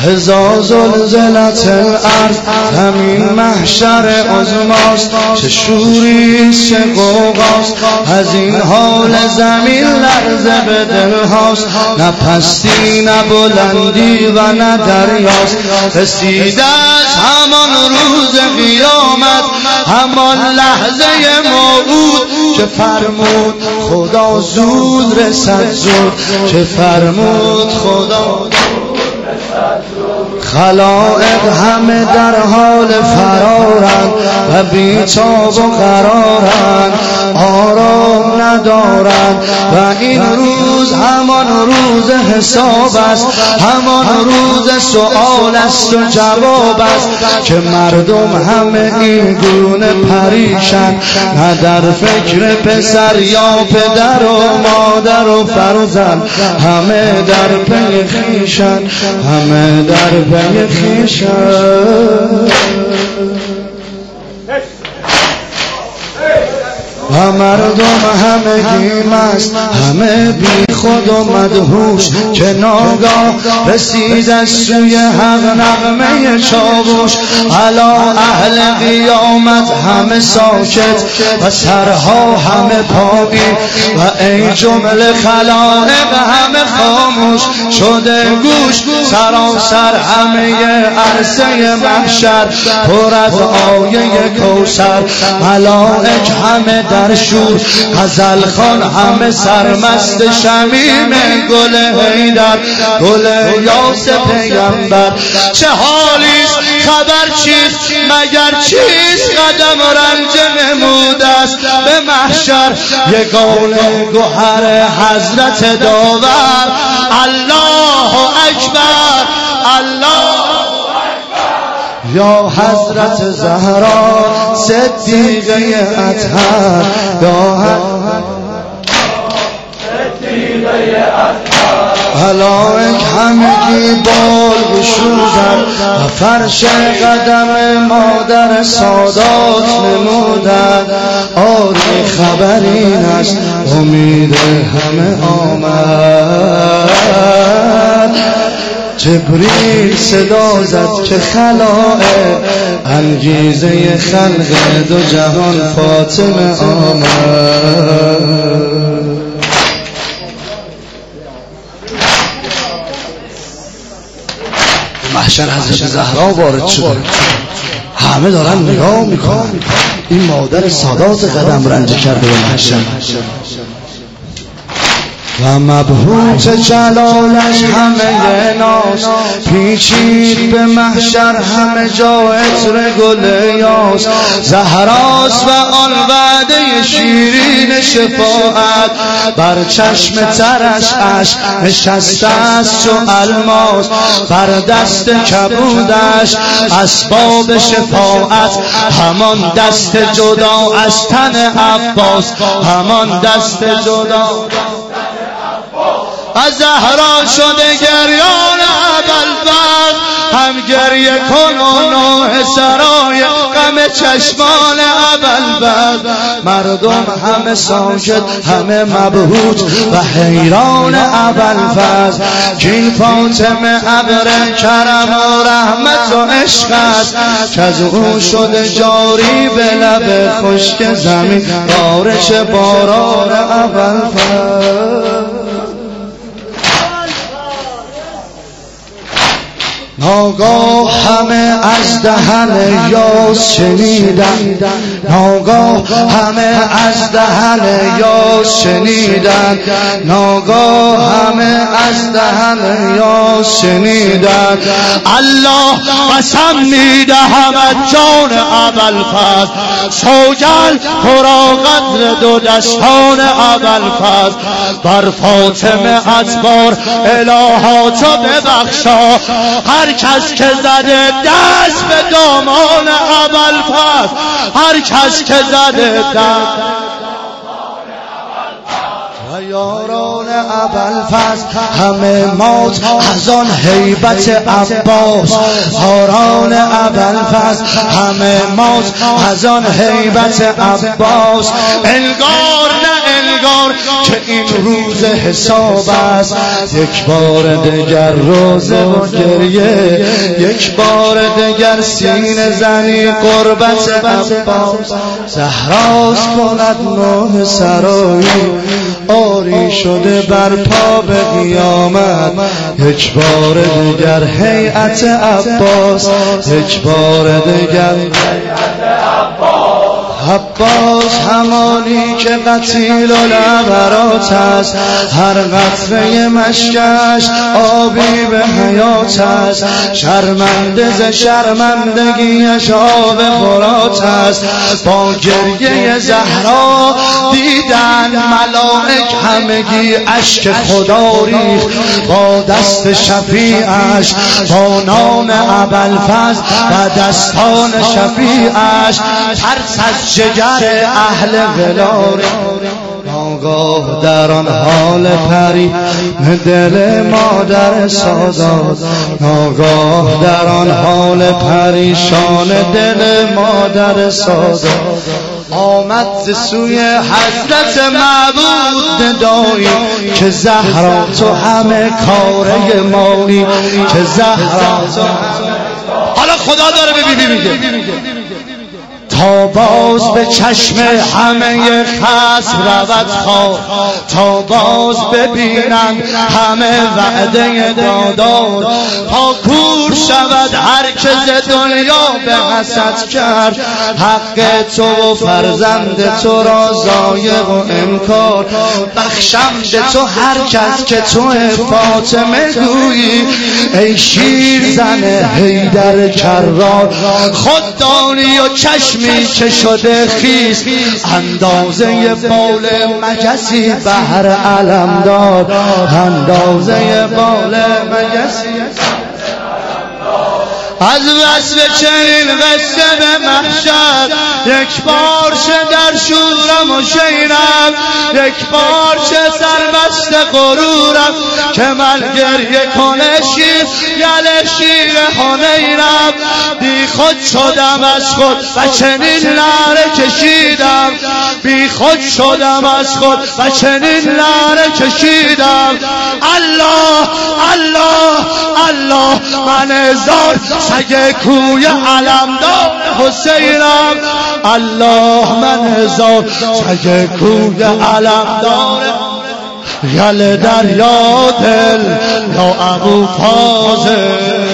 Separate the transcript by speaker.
Speaker 1: هزار زلزلت الارض زمین محشر عظماست، چه شوریست چه غوغاست، از این حال زمین لرزه به دلهاست، نه پستی نه بلندی و نه دریاست. رسیده است همان روز قیامت، همان لحظه موعود که فرمود خدا زود رسد زود، که فرمود خدا خلائق همه در حال فرارند و بیتاب و قرارند، آرام ندارند و این روز همان روز حساب است، همان روز سؤال است و جواب است، که مردم همه این گونه پریشن، نه در فکر پسر یا پدر و مادر و فرزند، همه در پی خویشن، همه در پی خویشن. و مردم همگی مست، همه بی خود و مدهوش، که ناگاه رسید از سوی حق نغمه چاووش. علا اهل قیامت همه ساکت و سرها همه پایین، و ای جمله خلائق همه خاموش شده گوش. سراسر همه عرصه محشر پر از آیه کوثر، ملائک همه در شور، غزل خوان همه سرمست شمیم گل حیدر، گل یاس پیغمبر. چه حالیست خبر چیست مگر چیست، قدم رنج نموده است به محشر، یگانه گوهر حضرت داور. الله اکبر الله یا حضرت زهرا صدیقه اطهر، یا صدیقه اطهر. ملائک همگی بال گشودند و فرش قدم مادر سادات نمودند. آری خبر این است امید همه آمد. جبریل صدا زد که خلائق انگیزه خلق دو جهان فاطمه آمد. محشر حضرت زهرا وارد شده، همه دارن نگاه میکنن، این مادر سادات قدم رنج کرده به محشر و مبهوت جلالش همه ناز، پیچید به محشر همه جا عطر گل یاس. زهراست و آن وعده شیرین شفاعت، بر چشم ترش اشک نشسته است چو الماس، بر دست کبودش اسباب شفاعت، همان دست جدا از تن عباس، همان دست جدا از زهرا شده گریان ابوالفضل، هم گریه کن و نوح سرای غم چشمان ابوالفضل. مردم همه ساکت همه مبهوت و حیران ابوالفضل، کین فاطمه ابر کرم و رحمت و عشق است، که از او شده جاری به لب خشک زمین بارش باران ابوالفضل. ناگاه همه از دهن یاس شنیدن، ناگاه همه از دهن یاس شنیدن، ناگاه همه از دهن یاس شنیدن. الله قسم میدهم از جان ابوالفضل، سوگند ترا قدر دو دستان ابوالفضل، بر فاطمه ادبار الهاتو ببخشا. هر کس که زده دست به دامان ابوالفضل، هر کس که زده دست و یاران ابوالفضل همه مات از آن هیبت عباس، یاران ابوالفضل همه مات از آن هیبت عباس. انگار نه نگار که این روز حساب است. یک بار دگر روزه و گریه، یک بار دگر سینه زنی قربت عباس. زهراست کند نوح سرایی، آری شده برپا به قیامت. یک بار دگر هیئت عباس، یک بار دگر عباس همانی که قتیل العبرات است. هر قطره مشکش آبی به حیات است. شرمنده ز شرمندگیش آب فرات است. با گریه زهرا دیدن ملائک همگی اشک خدا ریخت. با دست شفیعش، با نام ابوالفضل و دستان شفیعش، ترس از جگر اهل ولاره. ناگاه در آن حال پری دل مادر سادات، ناگاه در آن حال پریشان دل مادر سادات. آمد ز سوی حضرت معبود ندایی که زهرا تو همه کاره مایی، که زهرا تو. حالا خدا داره به بیبی میگه تا باز به چشم همه خصم رود خواب، تا باز ببینند همه وعده دادار. تا کور شود هر که ز دنیا به حسد کرد، حق تو و فرزند تو را ضایع و انکار. بخشم به تو هر کس که تو فاطمه گویی، ای شیر زن حیدر کرار. خود دانی و چشمی که شده خیس، اندازه بال مگسی بهر علمدار، اندازه بال مگسی. از وصف چنین قصه به محشر، یک بارچه در شورم و شیرم، یک بارچه سربست غرورم. که من گریه کنه شیر گل شیر حنینم. بی خود شدم از خود و چنین نعره کشیدم، بی خود شدم از خود و چنین نعره کشیدم. الله الله الله، من هزار سگ کوی علمدار حسینم. الله من هزار سگ کوی علمدار. یل دریا دل یا ابو فاضل.